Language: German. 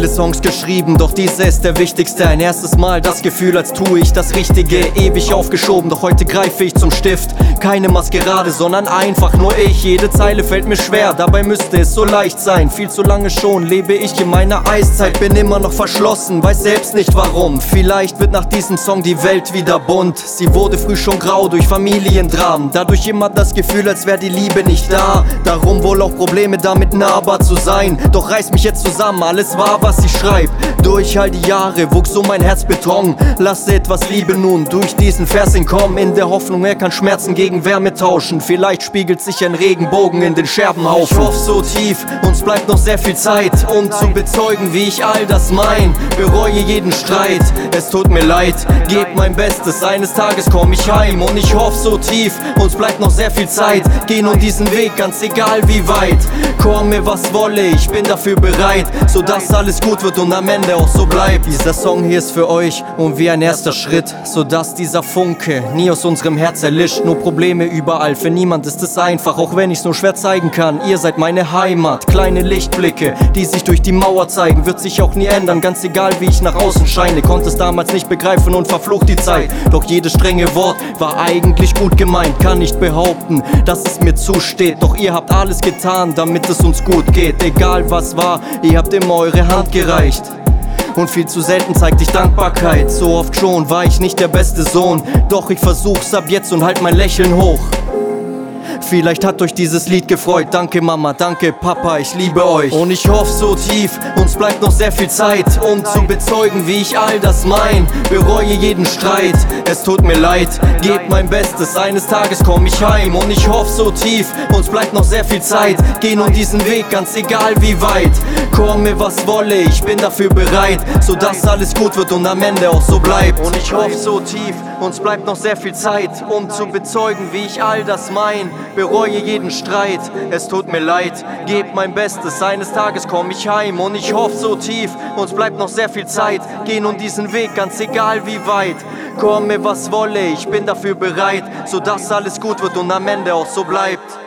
viele Songs geschrieben, doch dieser ist der wichtigste. Ein erstes Mal das Gefühl, als tue ich das Richtige. Ewig aufgeschoben, doch heute greife ich zum Stift. Keine Maskerade, sondern einfach nur ich. Jede Zeile fällt mir schwer, dabei müsste es so leicht sein. Viel zu lange schon lebe ich in meiner Eiszeit. Bin immer noch verschlossen, weiß selbst nicht warum. Vielleicht wird nach diesem Song die Welt wieder bunt. Sie wurde früh schon grau durch Familiendramen. Dadurch immer das Gefühl, als wäre die Liebe nicht da. Darum wohl auch Probleme damit nahbar zu sein. Doch reiß mich jetzt zusammen, alles wahr, was ich schreib. Durch all die Jahre wuchs so mein Herz Beton. Lasse etwas Liebe nun durch diesen Vers entkommen. In der Hoffnung, er kann Schmerzen gegen Wärme tauschen. Vielleicht spiegelt sich ein Regenbogen in den Scherbenhaufen. Ich hoffe so tief, uns bleibt noch sehr viel Zeit, um zu bezeugen, wie ich all das mein. Bereue jeden Streit, es tut mir leid. Geb mein Bestes, eines Tages komm ich heim. Und ich hoffe so tief, uns bleibt noch sehr viel Zeit. Geh nun diesen Weg, ganz egal wie weit. Komme was wolle, ich bin dafür bereit, sodass alles gut wird und am Ende auch so bleibt. Dieser Song hier ist für euch und wie ein erster Schritt, sodass dieser Funke nie aus unserem Herz erlischt. Nur Probleme überall, für niemand ist es einfach, auch wenn ich's nur schwer zeigen kann. Ihr seid meine Heimat, kleine Lichtblicke, die sich durch die Mauer zeigen. Wird sich auch nie ändern, ganz egal wie ich nach außen scheine. Konnte es damals nicht begreifen und verflucht die Zeit. Doch jedes strenge Wort war eigentlich gut gemeint. Kann nicht behaupten, dass es mir zusteht. Doch ihr habt alles getan, damit es uns gut geht. Egal was war, ihr habt immer eure Hand gereicht. Und viel zu selten zeigte ich Dankbarkeit. So oft schon war ich nicht der beste Sohn. Doch ich versuch's ab jetzt und halt mein Lächeln hoch. Vielleicht hat euch dieses Lied gefreut. Danke Mama, danke Papa, ich liebe euch. Und ich hoffe so tief, uns bleibt noch sehr viel Zeit, um zu bezeugen, wie ich all das mein. Bereue jeden Streit, es tut mir leid. Gebt mein Bestes, eines Tages komm ich heim. Und ich hoffe so tief, uns bleibt noch sehr viel Zeit. Geh nun diesen Weg, ganz egal wie weit. Komme was wolle, ich bin dafür bereit, sodass alles gut wird und am Ende auch so bleibt. Und ich hoffe so tief, uns bleibt noch sehr viel Zeit, um zu bezeugen, wie ich all das mein. Bereue jeden Streit, es tut mir leid. Gebt mein Bestes, eines Tages komm ich heim. Und ich hoffe so tief, uns bleibt noch sehr viel Zeit. Geh nun diesen Weg, ganz egal wie weit. Komme was wolle, ich bin dafür bereit, sodass alles gut wird und am Ende auch so bleibt.